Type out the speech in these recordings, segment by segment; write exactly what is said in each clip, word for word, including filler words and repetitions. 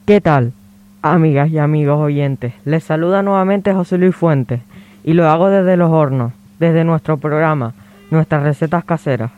¿Qué tal, amigas y amigos oyentes? Les saluda nuevamente José Luis Fuentes y lo hago desde Los Hornos, desde nuestro programa, Nuestras Recetas Caseras.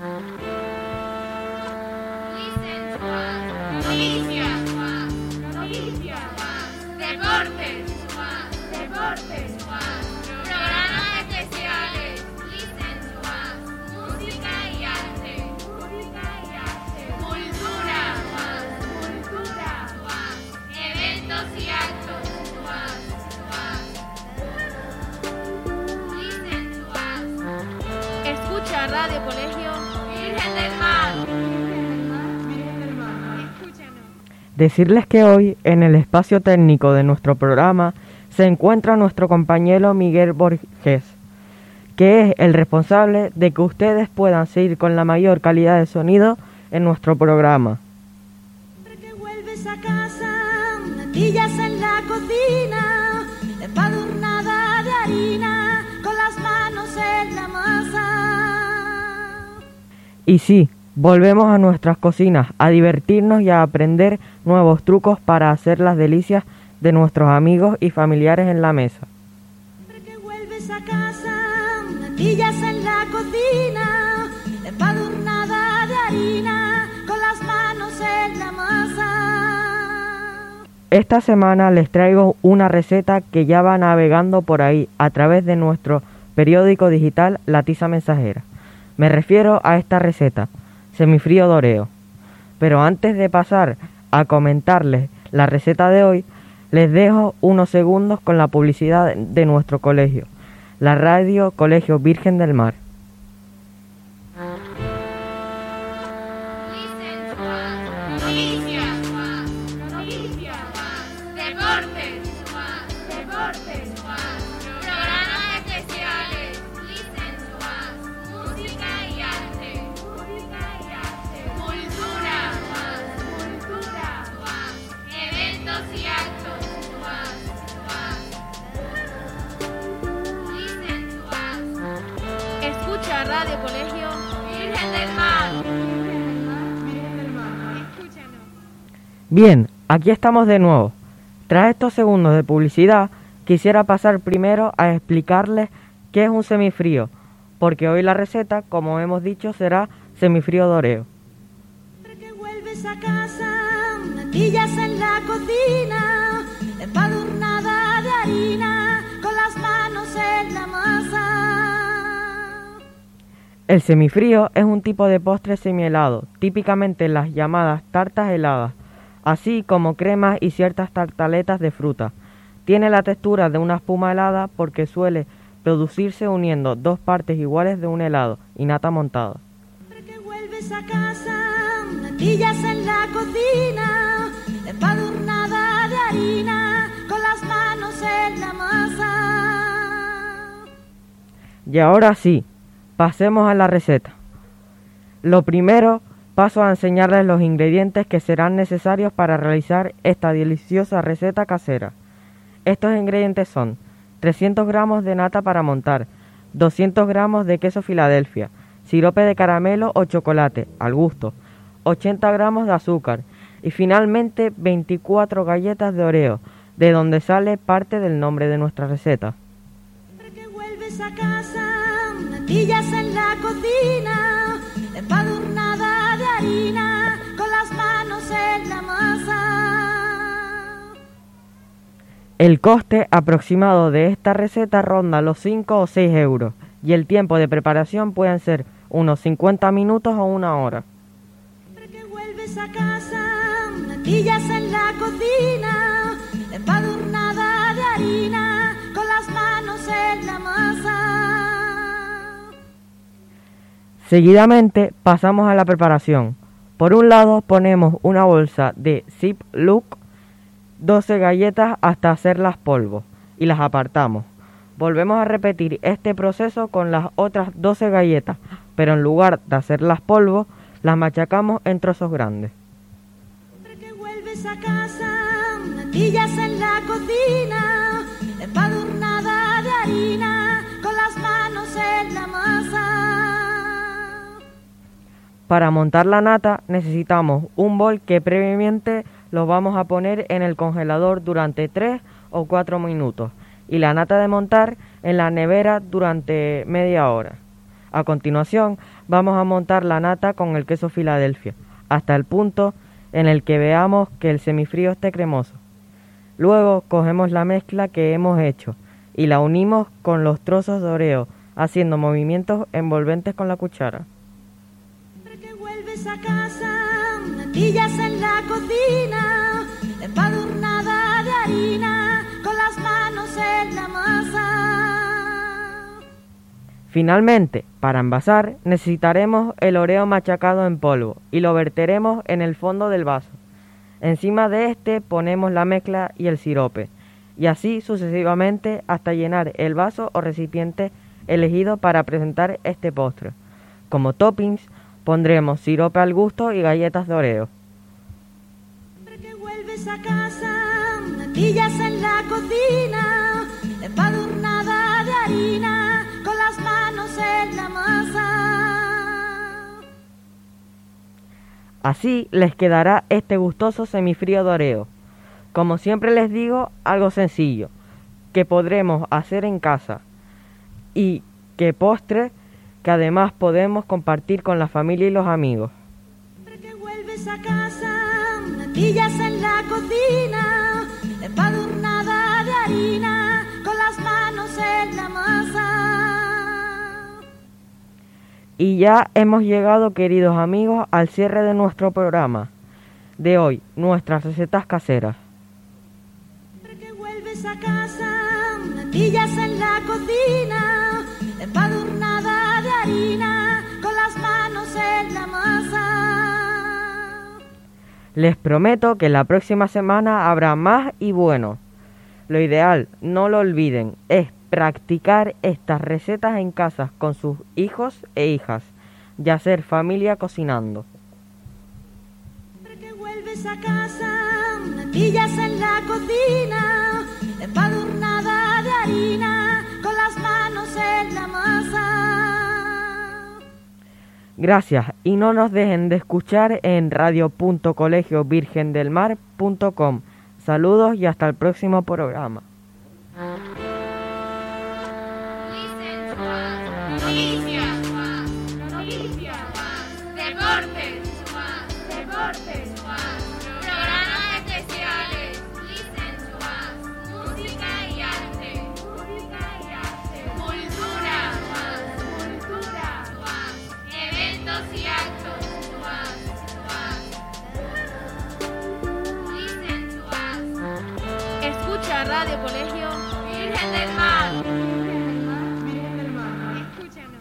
Radio Colegio Virgen del Mar. Virgen del Mar. Escúchanos. Decirles que hoy, en el espacio técnico de nuestro programa, se encuentra nuestro compañero Miguel Borges, que es el responsable de que ustedes puedan seguir con la mayor calidad de sonido en nuestro programa. Siempre que vuelves a casa, natillas en la cocina, empadurnada de harina, con las manos en la masa. Y sí, volvemos a nuestras cocinas a divertirnos y a aprender nuevos trucos para hacer las delicias de nuestros amigos y familiares en la mesa. Siempre que vuelves a casa, natillas en la cocina, empadurnada de harina, con las manos en la masa. Esta semana les traigo una receta que ya va navegando por ahí a través de nuestro periódico digital La Tiza Mensajera. Me refiero a esta receta, semifrío de Oreo. Pero antes de pasar a comentarles la receta de hoy, les dejo unos segundos con la publicidad de nuestro colegio, la radio Colegio Virgen del Mar. Radio Colegio Virgen del Mar. Virgen del Mar. Escúchanos. Bien, aquí estamos de nuevo. Tras estos segundos de publicidad, quisiera pasar primero a explicarles qué es un semifrío, porque hoy la receta, como hemos dicho, será semifrío de Oreo. Siempre que vuelves a casa, natillas en la cocina, empadurnada de harina, con las manos en la masa. El semifrío es un tipo de postre semihelado, típicamente las llamadas tartas heladas, así como cremas y ciertas tartaletas de fruta. Tiene la textura de una espuma helada porque suele producirse uniendo dos partes iguales de un helado y nata montada. Siempre que vuelves a casa, natillas en la cocina, empadurnada de harina, con las manos en la masa. Y ahora sí, pasemos a la receta. Lo primero, paso a enseñarles los ingredientes que serán necesarios para realizar esta deliciosa receta casera. Estos ingredientes son trescientos gramos de nata para montar, doscientos gramos de queso Filadelfia, sirope de caramelo o chocolate, al gusto, ochenta gramos de azúcar y finalmente veinticuatro galletas de Oreo, de donde sale parte del nombre de nuestra receta. Siempre que vuelves a casa, natillas en la cocina, empadurnada de harina, con las manos en la masa. El coste aproximado de esta receta ronda los cinco o seis euros y el tiempo de preparación pueden ser unos cincuenta minutos o una hora. Siempre que vuelves a casa, natillas en la cocina, empadurnada de harina, con las manos en la masa. Seguidamente pasamos a la preparación. Por un lado ponemos una bolsa de Ziploc, doce galletas hasta hacerlas polvo y las apartamos. Volvemos a repetir este proceso con las otras doce galletas, pero en lugar de hacerlas polvo, las machacamos en trozos grandes. Siempre que vuelves a casa, natillas en la cocina, empadurnada de harina, con las manos en la masa. Para montar la nata necesitamos un bol que previamente lo vamos a poner en el congelador durante tres o cuatro minutos y la nata de montar en la nevera durante media hora. A continuación vamos a montar la nata con el queso Filadelfia hasta el punto en el que veamos que el semifrío esté cremoso. Luego cogemos la mezcla que hemos hecho y la unimos con los trozos de Oreo haciendo movimientos envolventes con la cuchara. Que vuelves a casa, natillas en la cocina, embadurnada de harina, con las manos en la masa. Finalmente, para envasar, necesitaremos el Oreo machacado en polvo y lo verteremos en el fondo del vaso. Encima de este ponemos la mezcla y el sirope, y así sucesivamente hasta llenar el vaso o recipiente elegido para presentar este postre. Como toppings, pondremos sirope al gusto y galletas de Oreo. Que vuelves a casa, natillas en la cocina, embadurnada de harina, con las manos en la masa. Así les quedará este gustoso semifrío de Oreo. Como siempre les digo, algo sencillo, que podremos hacer en casa y que postre que además podemos compartir con la familia y los amigos. Que vuelves a casa, natillas en la cocina, embadurnada de harina, con las manos en la masa. Y ya hemos llegado, queridos amigos, al cierre de nuestro programa de hoy, nuestras recetas caseras. Que vuelves a casa, natillas en la cocina, embadurnada de harina, con las manos en la masa. Les prometo que la próxima semana habrá más y bueno. Lo ideal, no lo olviden, es practicar estas recetas en casa con sus hijos e hijas y hacer familia cocinando. Que vuelves a casa, natillas en la cocina, embadurnada de harina, con las manos en la masa. Gracias y no nos dejen de escuchar en radio punto colegio virgen del mar punto com. Saludos y hasta el próximo programa. Noticias, noticias, deportes, deportes, programas especiales, música y arte, música y arte, cultura, cultura, eventos y actos, escucha Radio Colegio